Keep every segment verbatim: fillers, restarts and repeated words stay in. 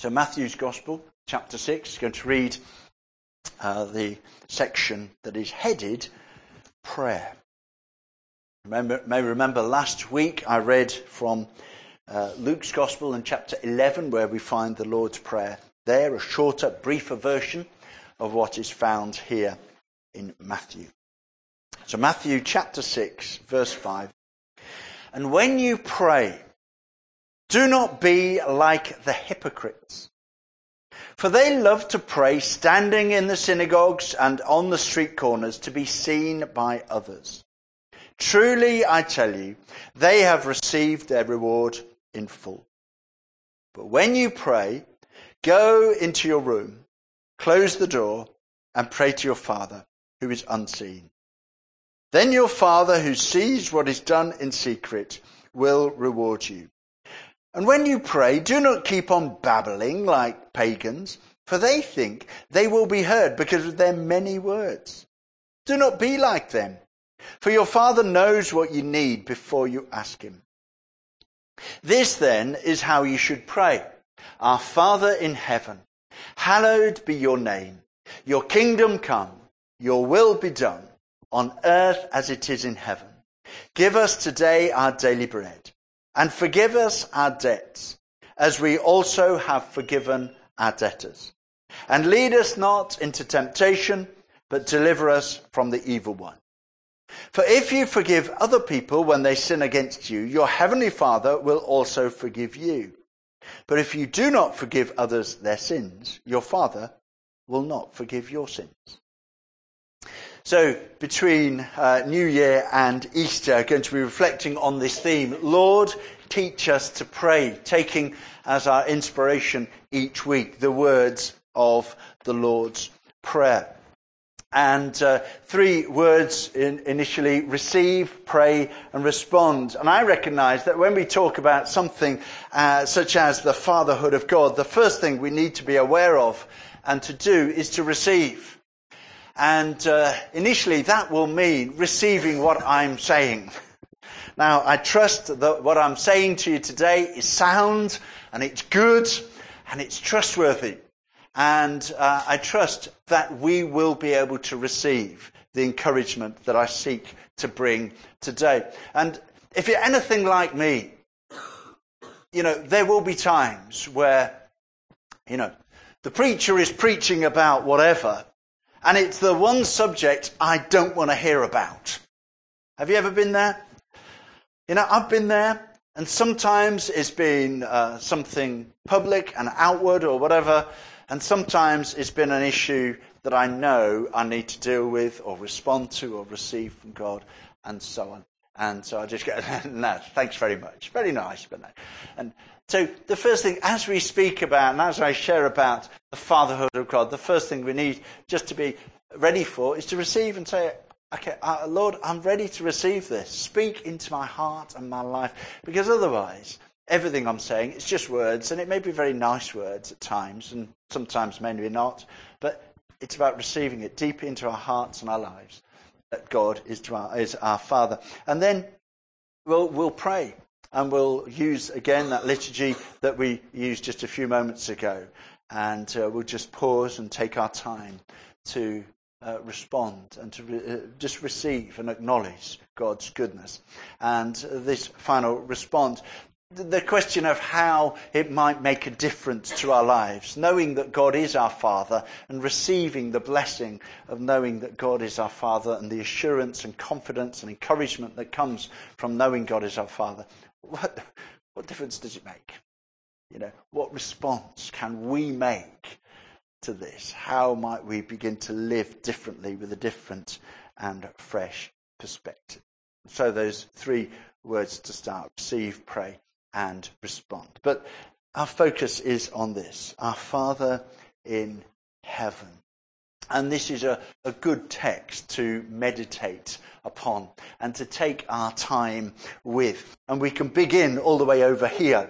So Matthew's Gospel, chapter six, going to read uh, the section that is headed Prayer. Remember, may remember last week I read from uh, Luke's Gospel in chapter eleven, where we find the Lord's Prayer there, a shorter, briefer version of what is found here in Matthew. So Matthew chapter six, verse five. And when you pray, do not be like the hypocrites, for they love to pray standing in the synagogues and on the street corners to be seen by others. Truly, I tell you, they have received their reward in full. But when you pray, go into your room, close the door, and pray to your Father who is unseen. Then your Father who sees what is done in secret will reward you. And when you pray, do not keep on babbling like pagans, for they think they will be heard because of their many words. Do not be like them, for your Father knows what you need before you ask him. This then is how you should pray. Our Father in heaven, hallowed be your name. Your kingdom come, your will be done, on earth as it is in heaven. Give us today our daily bread. And forgive us our debts, as we also have forgiven our debtors. And lead us not into temptation, but deliver us from the evil one. For if you forgive other people when they sin against you, your heavenly Father will also forgive you. But if you do not forgive others their sins, your Father will not forgive your sins. So, between uh, New Year and Easter, going to be reflecting on this theme, Lord, teach us to pray, taking as our inspiration each week the words of the Lord's Prayer. And uh, three words in, initially, receive, pray, and respond. And I recognise that when we talk about something uh, such as the fatherhood of God, the first thing we need to be aware of and to do is to receive. And uh, initially that will mean receiving what I'm saying. Now, I trust that what I'm saying to you today is sound, and it's good, and it's trustworthy. And uh, I trust that we will be able to receive the encouragement that I seek to bring today. And if you're anything like me, you know, there will be times where, you know, the preacher is preaching about whatever, and it's the one subject I don't want to hear about. Have you ever been there? You know, I've been there, and sometimes it's been uh, something public and outward or whatever, and sometimes it's been an issue that I know I need to deal with or respond to or receive from God, and so on. And so I just go, no, thanks very much. Very nice, but no. And so the first thing, as we speak about and as I share about the fatherhood of God, the first thing we need just to be ready for is to receive and say, okay, uh, Lord, I'm ready to receive this. Speak into my heart and my life. Because otherwise, everything I'm saying, it's just words, and it may be very nice words at times, and sometimes maybe not, but it's about receiving it deep into our hearts and our lives, that God is, to our, is our Father. And then we'll, we'll pray. And we'll use, again, that liturgy that we used just a few moments ago. And uh, we'll just pause and take our time to uh, respond and to re- uh, just receive and acknowledge God's goodness. And uh, this final response, the question of how it might make a difference to our lives, knowing that God is our Father and receiving the blessing of knowing that God is our Father and the assurance and confidence and encouragement that comes from knowing God is our Father. What, what difference does it make? You know, what response can we make to this? How might we begin to live differently with a different and fresh perspective? So those three words to start: receive, pray, and respond. But our focus is on this: our Father in heaven. And this is a, a good text to meditate upon and to take our time with. And we can begin all the way over here.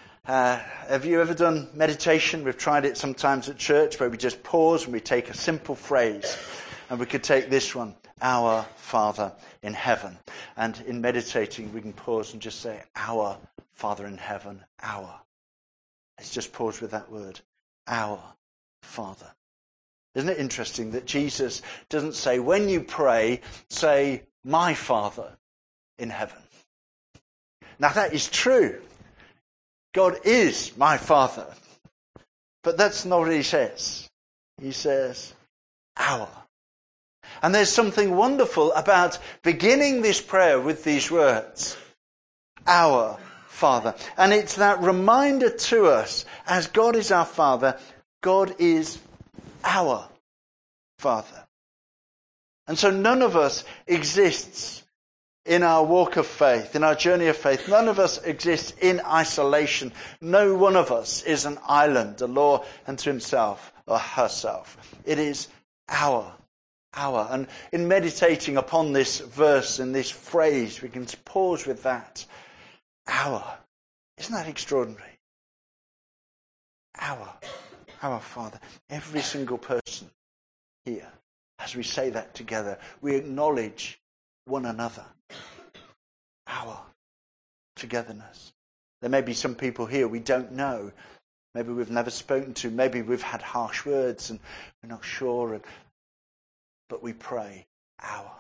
Uh, have you ever done meditation? We've tried it sometimes at church, where we just pause and we take a simple phrase. And we could take this one: our Father in heaven. And in meditating, we can pause and just say, our Father in heaven, our. Let's just pause with that word. Our Father. Isn't it interesting that Jesus doesn't say, when you pray, say, my Father in heaven. Now that is true. God is my Father. But that's not what he says. He says, our. And there's something wonderful about beginning this prayer with these words. Our Father. And it's that reminder to us, as God is our Father, God is our Father. And so none of us exists in our walk of faith, in our journey of faith. None of us exists in isolation. No one of us is an island, a law unto himself or herself. It is our, our. And in meditating upon this verse and this phrase, we can pause with that. Our. Isn't that extraordinary? Our. Our Father. Every single person here, as we say that together, we acknowledge one another. Our togetherness. There may be some people here we don't know. Maybe we've never spoken to. Maybe we've had harsh words and we're not sure. And, but we pray, our.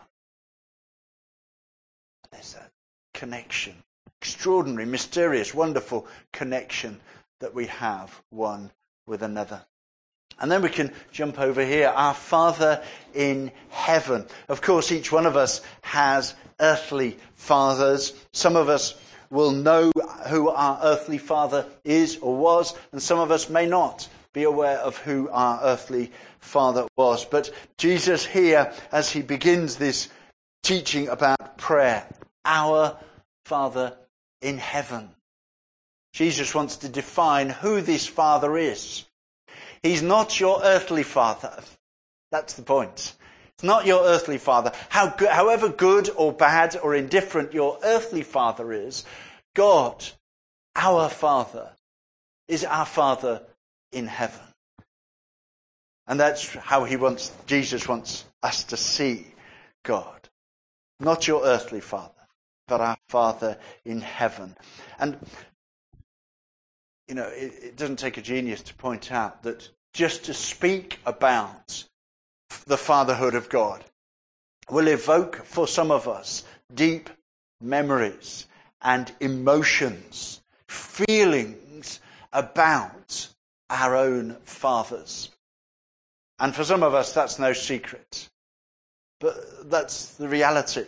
There's a connection. Extraordinary, mysterious, wonderful connection that we have one with another. And then we can jump over here. Our Father in heaven. Of course, each one of us has earthly fathers. Some of us will know who our earthly father is or was, and some of us may not be aware of who our earthly father was. But Jesus here, as he begins this teaching about prayer, our Father in heaven. Jesus wants to define who this Father is. He's not your earthly father. That's the point. It's not your earthly father. How good, however good or bad or indifferent your earthly father is, God, our Father, is our Father in heaven. And that's how he wants, Jesus wants us to see God. Not your earthly father, but our Father in heaven. And you know, it, it doesn't take a genius to point out that just to speak about the fatherhood of God will evoke for some of us deep memories and emotions, feelings about our own fathers. And for some of us, that's no secret. But that's the reality.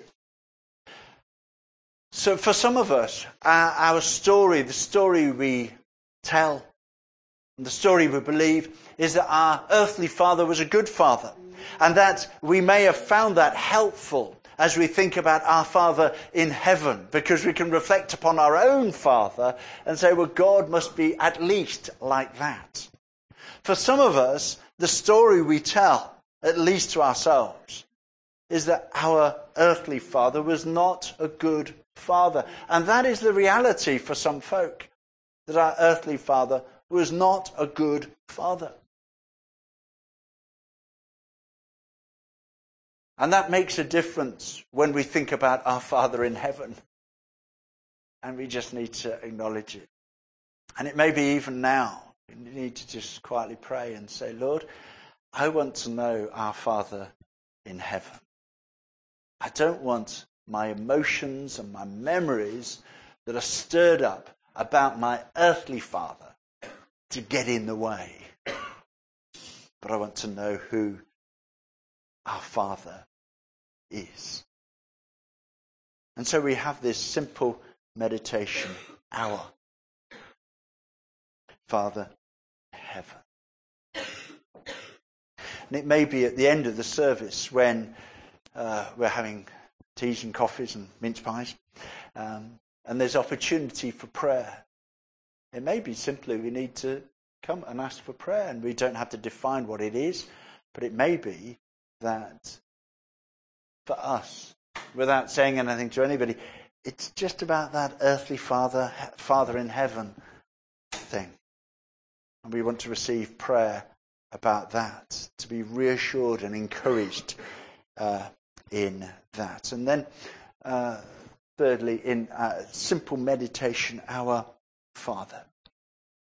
So for some of us, our, our story, the story we tell, and the story we believe, is that our earthly father was a good father. And that we may have found that helpful as we think about our Father in heaven, because we can reflect upon our own Father and say, well, God must be at least like that. For some of us, the story we tell, at least to ourselves, is that our earthly father was not a good father. And that is the reality for some folk, that our earthly father was not a good father. And that makes a difference when we think about our Father in heaven. And we just need to acknowledge it. And it may be even now, we need to just quietly pray and say, Lord, I want to know our Father in heaven. I don't want my emotions and my memories that are stirred up about my earthly father to get in the way. But I want to know who our Father is. And so we have this simple meditation, our Father in heaven. And it may be at the end of the service when uh, we're having teas and coffees and mince pies, um, and there's opportunity for prayer. It may be simply we need to come and ask for prayer, and we don't have to define what it is, but it may be that for us, without saying anything to anybody, it's just about that earthly father, Father in heaven thing. And we want to receive prayer about that, to be reassured and encouraged uh, in that. And then, uh, thirdly, in uh, simple meditation, our Father.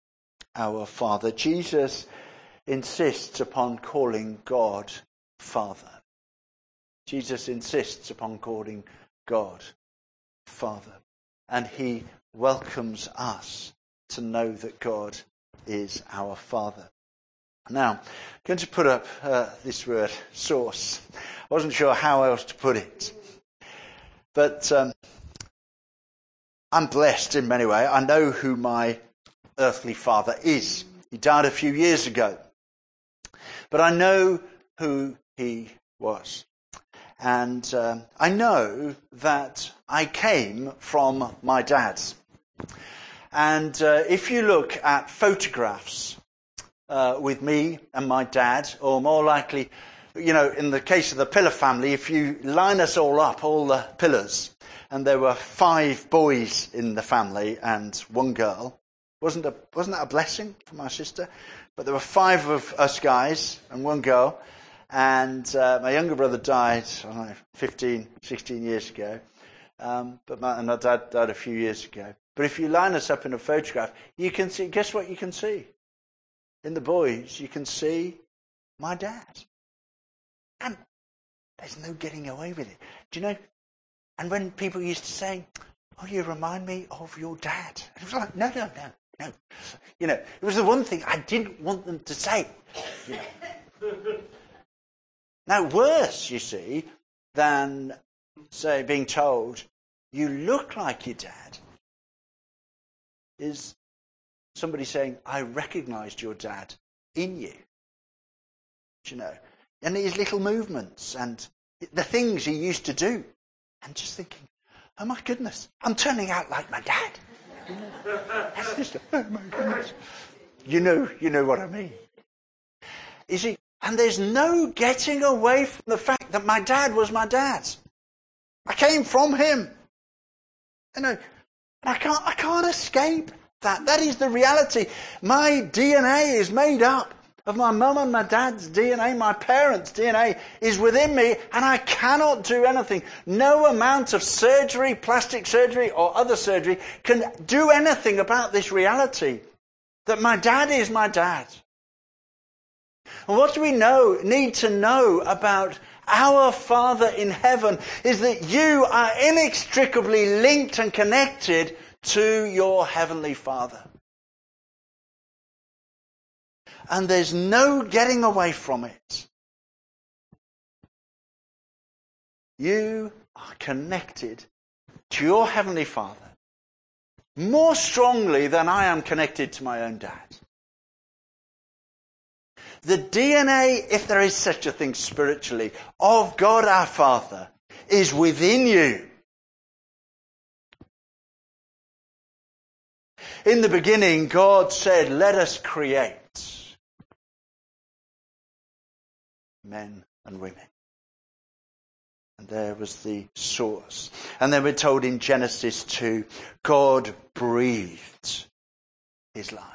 our Father. Jesus insists upon calling God Father. Jesus insists upon calling God Father. And he welcomes us to know that God is our Father. Now, I'm going to put up uh, this word, source. I wasn't sure how else to put it. But um, I'm blessed in many ways. I know who my earthly father is. He died a few years ago. But I know who he was. And um, I know that I came from my dad's. And uh, if you look at photographs uh, with me and my dad, or more likely, you know, in the case of the Pillar family, if you line us all up, all the pillars, and there were five boys in the family and one girl, wasn't a, wasn't that a blessing for my sister? But there were five of us guys and one girl, and uh, my younger brother died, I don't know, fifteen, sixteen years ago, um, but my, and my dad died a few years ago. But if you line us up in a photograph, you can see, guess what you can see? In the boys, you can see my dad. And there's no getting away with it. Do you know? And when people used to say, oh, you remind me of your dad. And it was like, no, no, no, no. You know, it was the one thing I didn't want them to say. You know. Now, worse, you see, than, say, being told, you look like your dad, is somebody saying, I recognised your dad in you. Do you know? And his little movements and the things he used to do. And just thinking, oh my goodness, I'm turning out like my dad. You know? That's just, oh my goodness. You know, you know what I mean. You see, and there's no getting away from the fact that my dad was my dad. I came from him. You know, and I can't, I can't escape that. That is the reality. My D N A is made up of my mum and my dad's D N A. My parents' D N A is within me, and I cannot do anything. No amount of surgery, plastic surgery or other surgery can do anything about this reality that my dad is my dad. And what do we know, need to know about our Father in heaven is that you are inextricably linked and connected to your Heavenly Father. And there's no getting away from it. You are connected to your Heavenly Father more strongly than I am connected to my own dad. The D N A, if there is such a thing spiritually, of God our Father is within you. In the beginning, God said, let us create men and women. And there was the source. And then we're told in Genesis two, God breathed his life.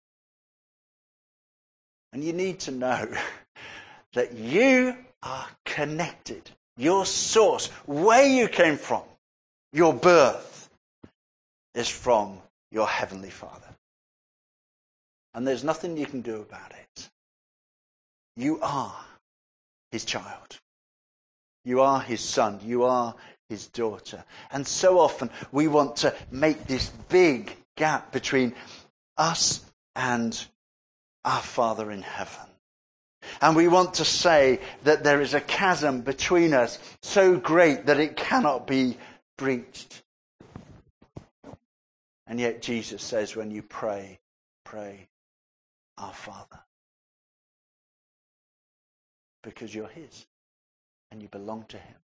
And you need to know that you are connected. Your source, where you came from, your birth, is from your Heavenly Father. And there's nothing you can do about it. You are his child. You are his son. You are his daughter. And so often we want to make this big gap between us and our Father in heaven. And we want to say that there is a chasm between us so great that it cannot be breached. And yet Jesus says when you pray, pray, our Father. Because you're his and you belong to him.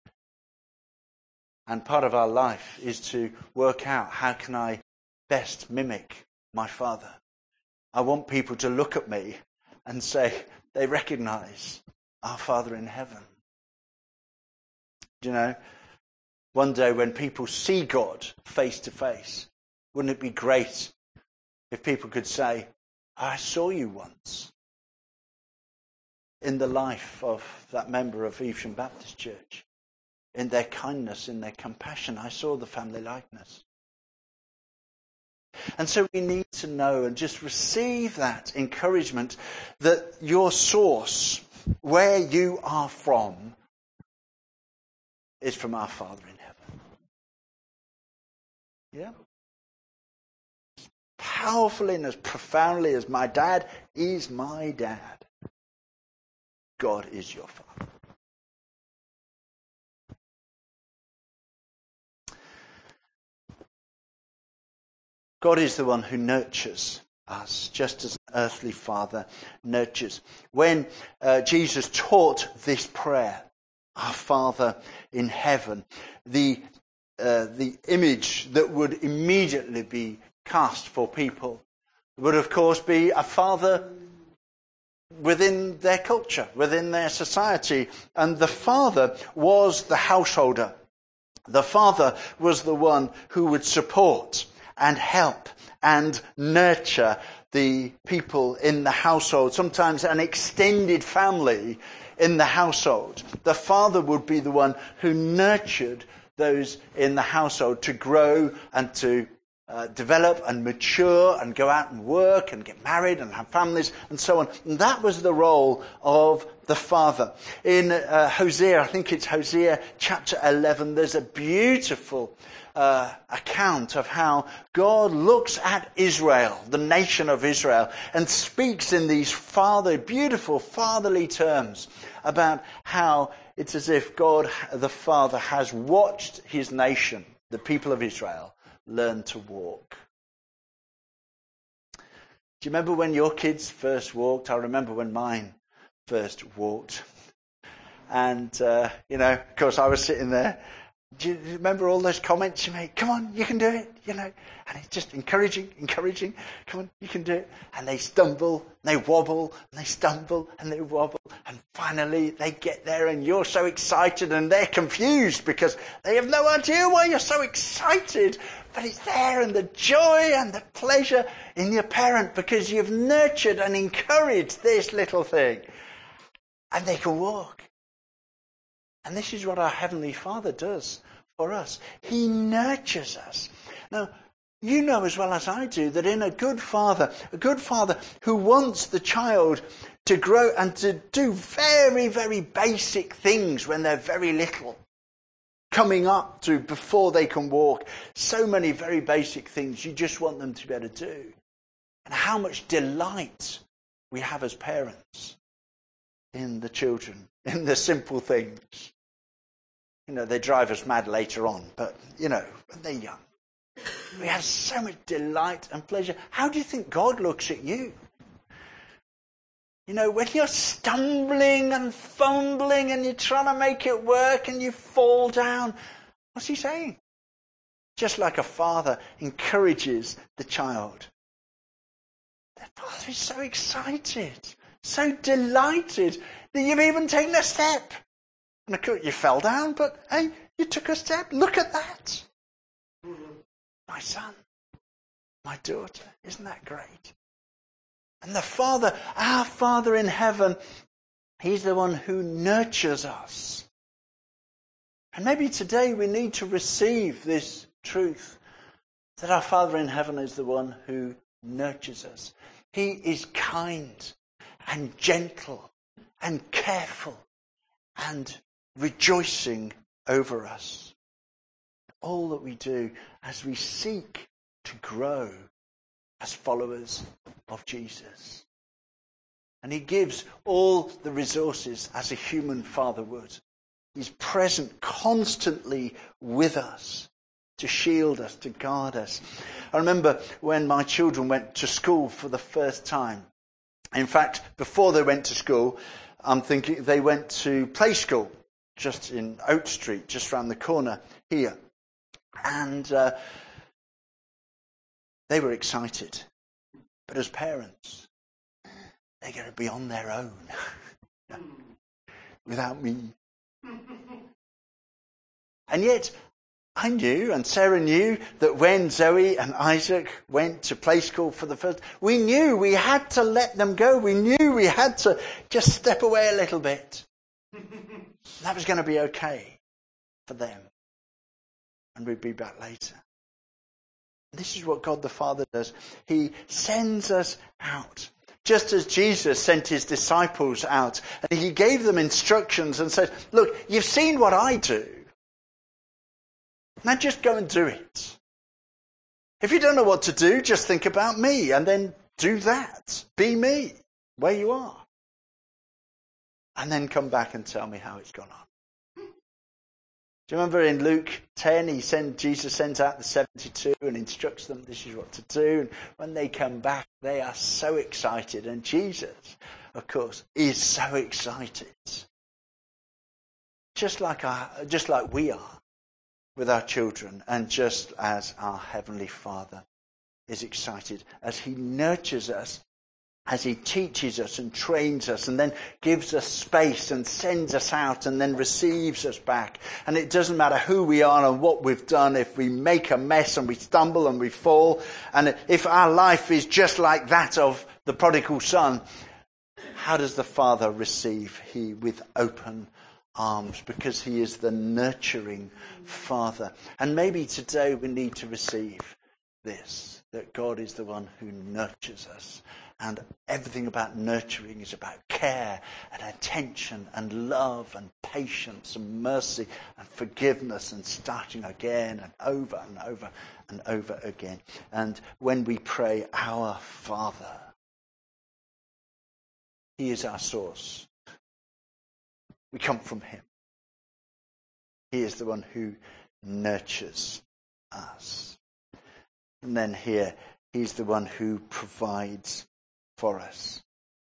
And part of our life is to work out how can I best mimic my Father. I want people to look at me and say they recognize our Father in heaven. Do you know, one day when people see God face to face, wouldn't it be great if people could say, I saw you once in the life of that member of Evesham Baptist Church, in their kindness, in their compassion. I saw the family likeness. And so we need to know and just receive that encouragement that your source, where you are from, is from our Father in heaven. Yeah? As powerfully and as profoundly as my dad is my dad, God is your Father. God is the one who nurtures us, just as an earthly father nurtures. When uh, Jesus taught this prayer, our Father in heaven, the uh, the image that would immediately be cast for people would, of course, be a father within their culture, within their society. And the father was the householder. The father was the one who would support and help and nurture the people in the household, sometimes an extended family in the household. The father would be the one who nurtured those in the household to grow and to uh, develop and mature and go out and work and get married and have families and so on. And that was the role of the father. In uh, Hosea, I think it's Hosea chapter eleven, there's a beautiful Uh, account of how God looks at Israel, the nation of Israel, and speaks in these father, beautiful fatherly terms about how it's as if God, the Father, has watched his nation, the people of Israel, learn to walk. Do you remember when your kids first walked? I remember when mine first walked. And, uh, you know, of course, I was sitting there. Do you remember all those comments you made? Come on, you can do it, you know. And it's just encouraging, encouraging. Come on, you can do it. And they stumble, and they wobble, and they stumble, and they wobble. And finally they get there and you're so excited and they're confused because they have no idea why you're so excited. But it's there, and the joy and the pleasure in your parent because you've nurtured and encouraged this little thing. And they can walk. And this is what our Heavenly Father does for us. He nurtures us. Now, you know as well as I do that in a good father, a good father who wants the child to grow and to do very, very basic things when they're very little, coming up to before they can walk, so many very basic things you just want them to be able to do. And how much delight we have as parents in the children, in the simple things. You know, they drive us mad later on, but, you know, when they're young, we have so much delight and pleasure. How do you think God looks at you? You know, when you're stumbling and fumbling and you're trying to make it work and you fall down, what's he saying? Just like a father encourages the child. The father is so excited, so delighted that you've even taken a step. And of course you fell down, but hey, you took a step. Look at that. My son, my daughter, isn't that great? And the Father, our Father in heaven, he's the one who nurtures us. And maybe today we need to receive this truth that our Father in heaven is the one who nurtures us. He is kind and gentle and careful and rejoicing over us. All that we do as we seek to grow as followers of Jesus. And he gives all the resources as a human father would. He's present constantly with us to shield us, to guard us. I remember when my children went to school for the first time. In fact, before they went to school, I'm thinking they went to play school just in Oak Street, just round the corner here. And uh, they were excited. But as parents, they're going to be on their own without me. And yet, I knew, and Sarah knew, that when Zoe and Isaac went to play school for the first, we knew we had to let them go. We knew we had to just step away a little bit. That was going to be okay for them. And we'd be back later. This is what God the Father does. He sends us out. Just as Jesus sent his disciples out, and he gave them instructions and said, look, you've seen what I do. Now just go and do it. If you don't know what to do, just think about me and then do that. Be me, where you are. And then come back and tell me how it's gone on. Do you remember in Luke ten, he sent, Jesus sends out the seventy-two and instructs them, this is what to do. And when they come back, they are so excited. And Jesus, of course, is so excited. Just like our, just like we are with our children, and just as our Heavenly Father is excited as he nurtures us, as he teaches us and trains us, and then gives us space and sends us out and then receives us back. And it doesn't matter who we are and what we've done, if we make a mess and we stumble and we fall, and if our life is just like that of the prodigal son, how does the Father receive? He with open arms, because he is the nurturing Father. And maybe today we need to receive this, that God is the one who nurtures us. And everything about nurturing is about care and attention and love and patience and mercy and forgiveness and starting again and over and over and over again. And when we pray, our Father, he is our source. We come from him. He is the one who nurtures us. And then here, he's the one who provides for us.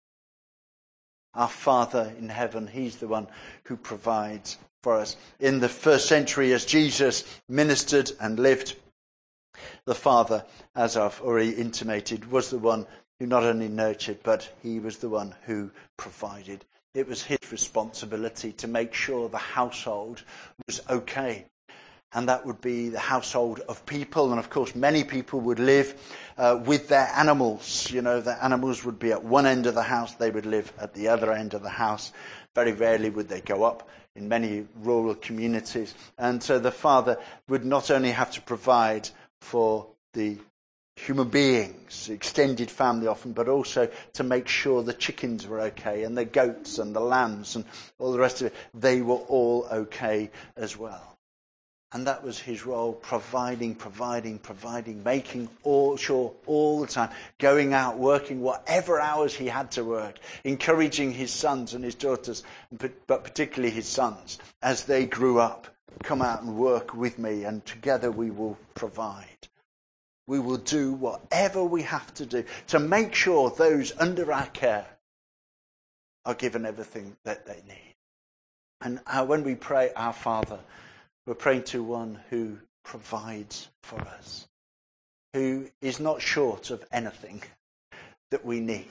Our Father in heaven, he's the one who provides for us. In the first century, as Jesus ministered and lived, the Father, as I've already intimated, was the one who not only nurtured, but he was the one who provided. It was his responsibility to make sure the household was okay. And that would be the household of people. And of course, many people would live uh, with their animals. You know, the animals would be at one end of the house. They would live at the other end of the house. Very rarely would they go up in many rural communities. And so the Father would not only have to provide for the human beings, extended family often, but also to make sure the chickens were okay and the goats and the lambs and all the rest of it. They were all okay as well. And that was his role, providing, providing, providing, making all sure all the time, going out, working whatever hours he had to work, encouraging his sons and his daughters, but particularly his sons, as they grew up, come out and work with me, and together we will provide. We will do whatever we have to do to make sure those under our care are given everything that they need. And uh, when we pray, our Father, we're praying to one who provides for us, who is not short of anything that we need,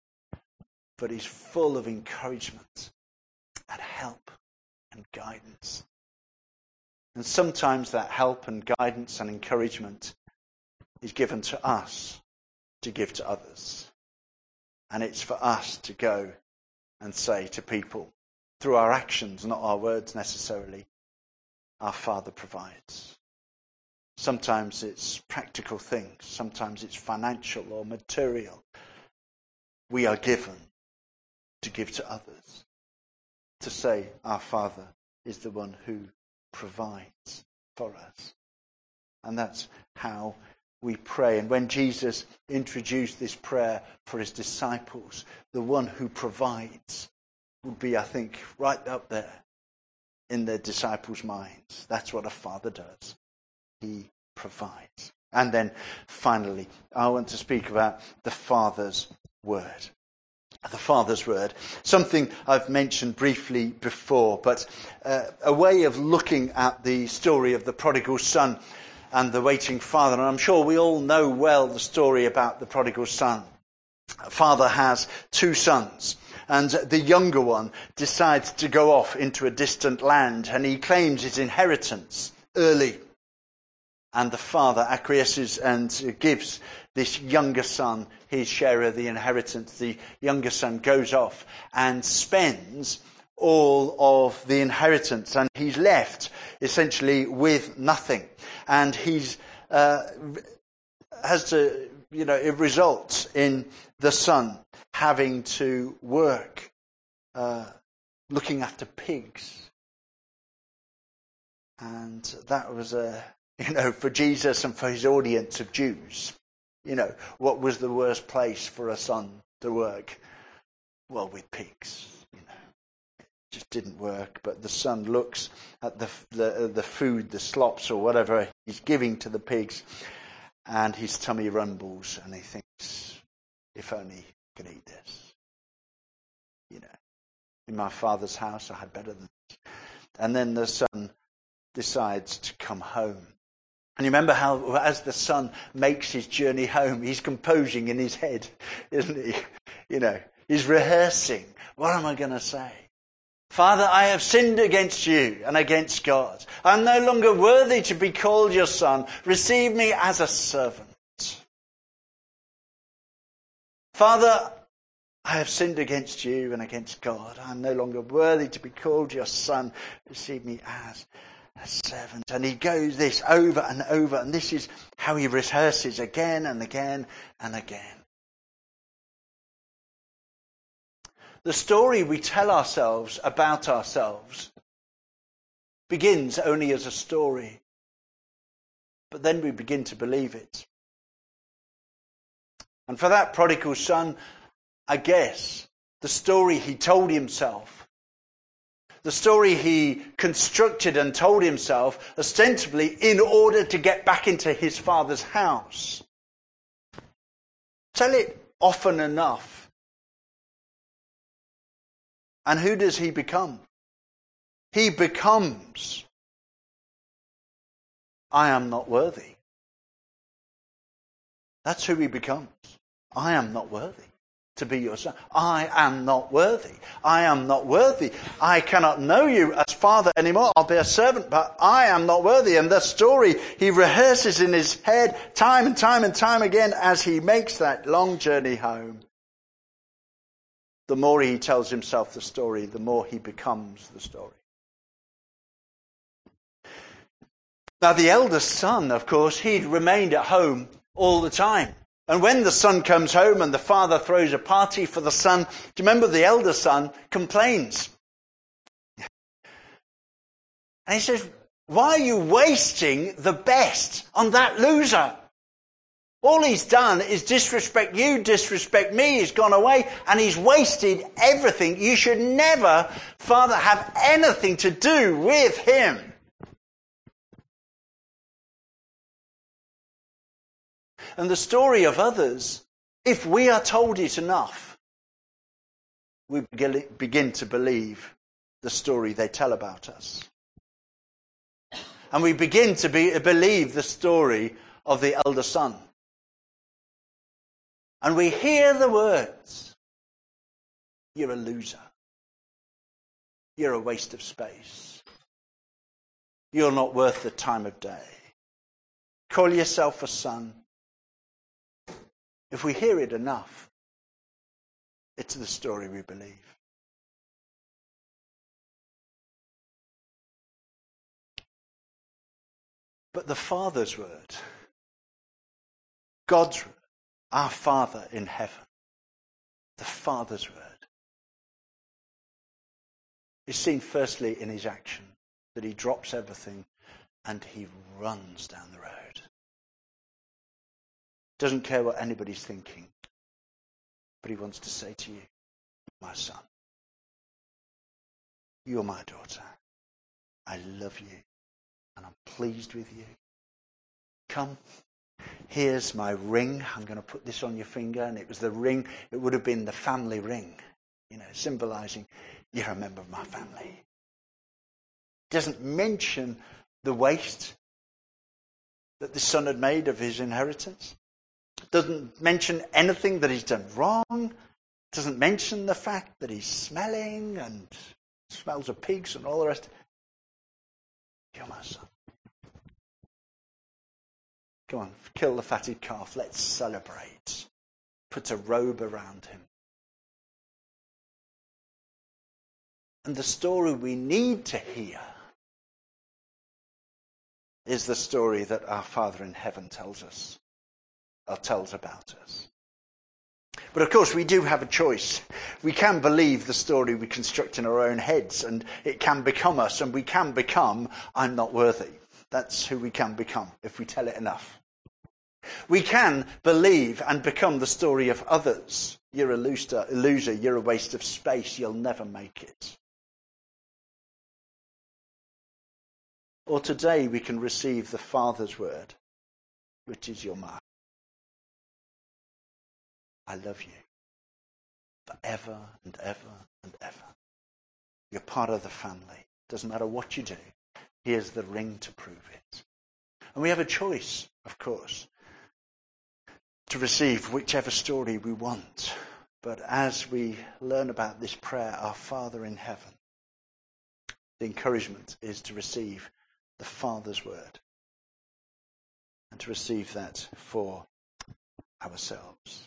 but is full of encouragement and help and guidance. And sometimes that help and guidance and encouragement is given to us to give to others. And it's for us to go and say to people, through our actions, not our words necessarily, our Father provides. Sometimes it's practical things. Sometimes it's financial or material. We are given to give to others. To say our Father is the one who provides for us. And that's how we pray. And when Jesus introduced this prayer for his disciples, the one who provides would be, I think, right up there in their disciples' minds. That's what a father does. He provides. And then finally, I want to speak about the Father's word. The Father's word. Something I've mentioned briefly before, but uh, a way of looking at the story of the prodigal son and the waiting father. And I'm sure we all know well the story about the prodigal son. A father has two sons. And the younger one decides to go off into a distant land, and he claims his inheritance early. And the father acquiesces and gives this younger son his share of the inheritance. The younger son goes off and spends all of the inheritance, and he's left essentially with nothing. And he's uh, has to, you know, it results in the son having to work, uh, looking after pigs. And that was, a, you know, for Jesus and for his audience of Jews, you know, what was the worst place for a son to work? Well, with pigs, you know. It just didn't work. But the son looks at the, the, the food, the slops or whatever he's giving to the pigs, and his tummy rumbles, and he thinks, if only I could eat this. You know, in my father's house I had better than this. And then the son decides to come home. And you remember how as the son makes his journey home, he's composing in his head, isn't he? You know, he's rehearsing. What am I going to say? Father, I have sinned against you and against God. I'm no longer worthy to be called your son. Receive me as a servant. Father, I have sinned against you and against God. I'm no longer worthy to be called your son. Receive me as a servant. And he goes this over and over. And this is how he rehearses again and again and again. The story we tell ourselves about ourselves begins only as a story. But then we begin to believe it. And for that prodigal son, I guess, the story he told himself, the story he constructed and told himself, ostensibly in order to get back into his father's house. Tell it often enough. And who does he become? He becomes, I am not worthy. That's who he becomes. I am not worthy to be your son. I am not worthy. I am not worthy. I cannot know you as father anymore. I'll be a servant, but I am not worthy. And the story he rehearses in his head time and time and time again as he makes that long journey home. The more he tells himself the story, the more he becomes the story. Now, the eldest son, of course, he'd remained at home all the time. And when the son comes home and the father throws a party for the son, do you remember the elder son complains? And he says, why are you wasting the best on that loser? All he's done is disrespect you, disrespect me. He's gone away and he's wasted everything. You should never, Father, have anything to do with him. And the story of others, if we are told it enough, we begin to believe the story they tell about us. And we begin to be, believe the story of the elder son. And we hear the words, you're a loser. You're a waste of space. You're not worth the time of day. Call yourself a son. If we hear it enough, it's the story we believe. But the Father's word, God's word, our Father in heaven, the Father's word, is seen firstly in his action, that he drops everything and he runs down the road. Doesn't care what anybody's thinking, but he wants to say to you, my son, you're my daughter. I love you and I'm pleased with you. Come. Here's my ring. I'm going to put this on your finger. And it was the ring. It would have been the family ring, you know, symbolizing you're a member of my family. It doesn't mention the waste that the son had made of his inheritance. It doesn't mention anything that he's done wrong. It doesn't mention the fact that he's smelling and smells of pigs and all the rest. You're my son. Go on, kill the fatted calf. Let's celebrate. Put a robe around him. And the story we need to hear is the story that our Father in heaven tells us. or tells about us. But of course, we do have a choice. We can believe the story we construct in our own heads, and it can become us, and we can become, I'm not worthy. That's who we can become if we tell it enough. We can believe and become the story of others. You're a loser, a loser, you're a waste of space, you'll never make it. Or today we can receive the Father's word, which is your mark. I love you forever and ever and ever. You're part of the family. Doesn't matter what you do. Here's the ring to prove it. And we have a choice, of course, to receive whichever story we want. But as we learn about this prayer, our Father in heaven, the encouragement is to receive the Father's word and to receive that for ourselves.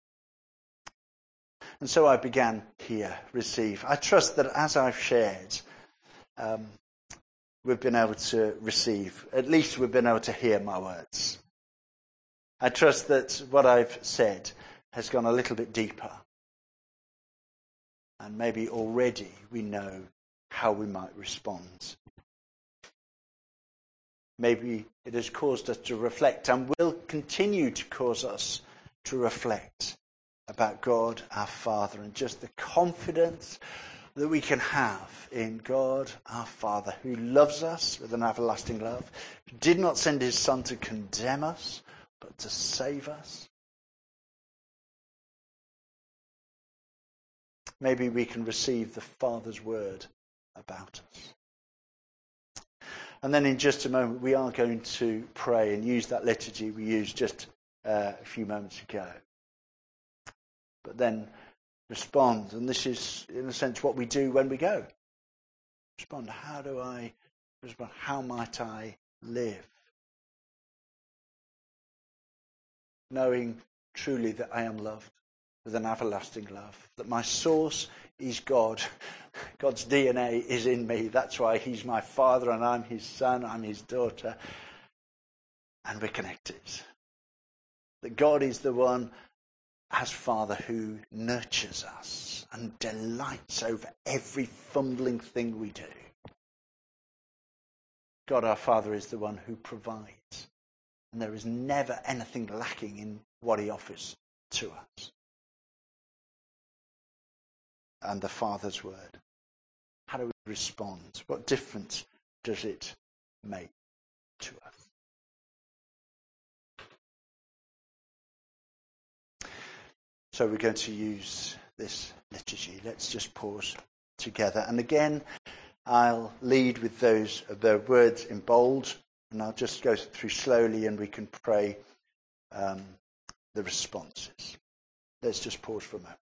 And so I began here, receive. I trust that as I've shared, um, we've been able to receive. At least we've been able to hear my words. I trust that what I've said has gone a little bit deeper. And maybe already we know how we might respond. Maybe it has caused us to reflect and will continue to cause us to reflect about God our Father and just the confidence that we can have in God our Father, who loves us with an everlasting love, who did not send his Son to condemn us, but to save us. Maybe we can receive the Father's word about us. And then in just a moment we are going to pray and use that liturgy we used just uh, a few moments ago. But then respond, and this is in a sense what we do when we go. Respond, how do I respond? How might I live? Knowing truly that I am loved with an everlasting love, that my source is God. God's D N A is in me. That's why he's my Father and I'm his son, I'm his daughter. And we're connected. That God is the one as Father who nurtures us and delights over every fumbling thing we do. God our Father is the one who provides. And there is never anything lacking in what he offers to us. And the Father's word. How do we respond? What difference does it make to us? So we're going to use this liturgy. Let's just pause together. And again, I'll lead with those the words in bold, and I'll just go through slowly and we can pray um, the responses. Let's just pause for a moment.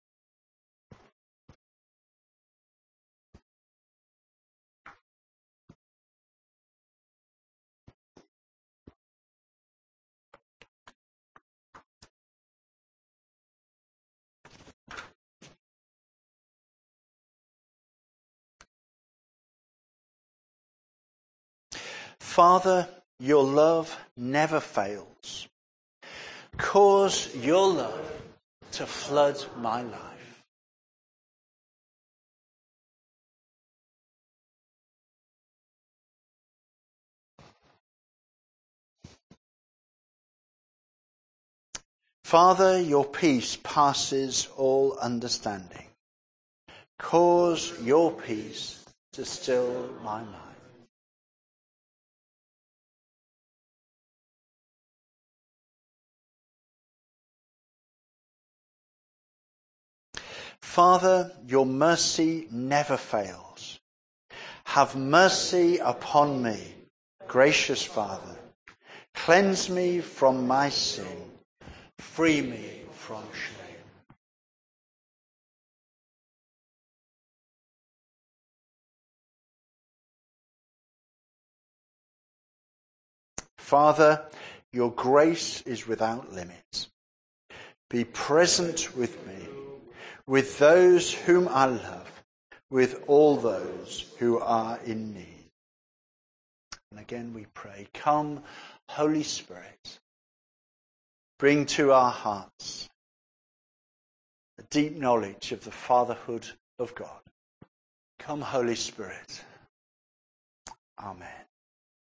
Father, your love never fails. Cause your love to flood my life. Father, your peace passes all understanding. Cause your peace to still my mind. Father, your mercy never fails. Have mercy upon me, gracious Father. Cleanse me from my sin. Free me from shame. Father, your grace is without limit. Be present with me, with those whom I love, with all those who are in need. And again we pray, come, Holy Spirit, bring to our hearts a deep knowledge of the fatherhood of God. Come, Holy Spirit. Amen.